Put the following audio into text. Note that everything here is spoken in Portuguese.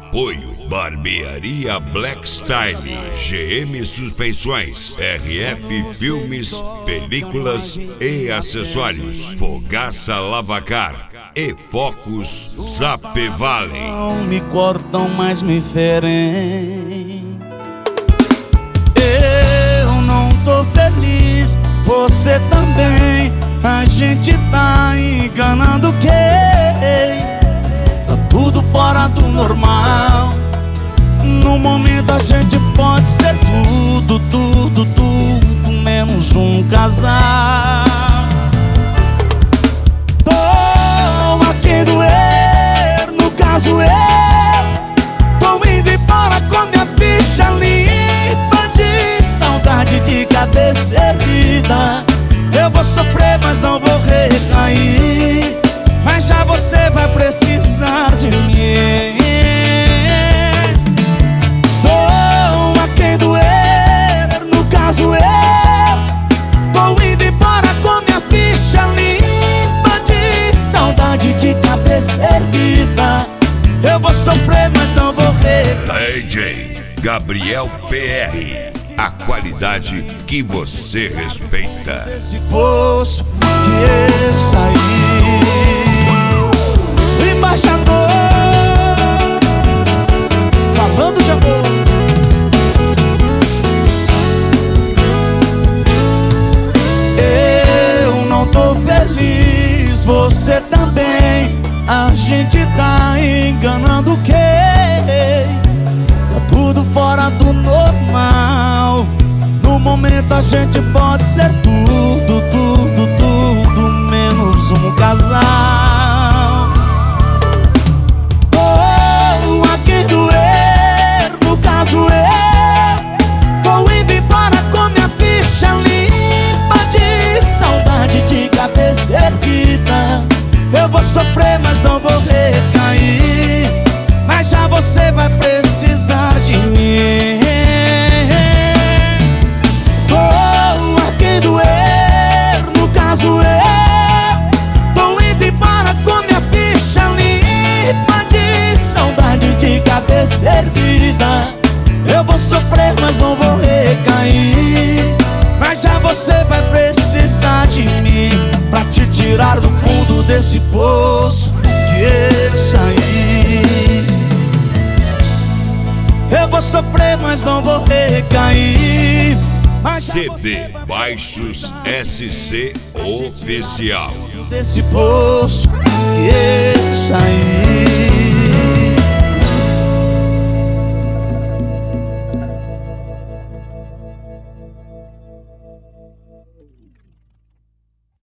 Apoio Barbearia Black Style, GM Suspensões, RF Filmes, Películas e Acessórios, Fogaça Lavacar e Focus Zapevale. Não me cortam, mas me ferem. Eu não tô feliz, você também. A gente tá enganando quem? Tá tudo fora do normal. No momento a gente pode ser tudo, tudo, tudo, menos um casal. Tô a quem doer, no caso eu tô indo embora com minha ficha limpa de saudade de cabeça erguida. Eu vou sofrer, mas não vou recair. Mas já você vai precisar de mim. Tô a quem doer, no caso eu tô indo embora com minha ficha limpa de saudade de cabeça erguida. Eu vou sofrer, mas não vou recair. DJ Gabriel PR, a qualidade que você respeita. Esse poço que eu saí, o embaixador falando de amor. Eu não tô feliz, você também. A gente tá enganando quem? Tá tudo fora do normal. No momento a gente pode ser tudo, tudo, tudo, menos um casal. Oh, a quem doer, no caso eu tô indo embora com minha ficha limpa de saudade de cabeça erguida. Eu vou sofrer, mas não vou recair. Mas já você vai precisar de mim. Cabeça erguida, eu vou sofrer, mas não vou recair. Mas já você vai precisar de mim pra te tirar do fundo desse poço que eu saí. Eu vou sofrer, mas não vou recair. CD Baixos SC Oficial. Desse poço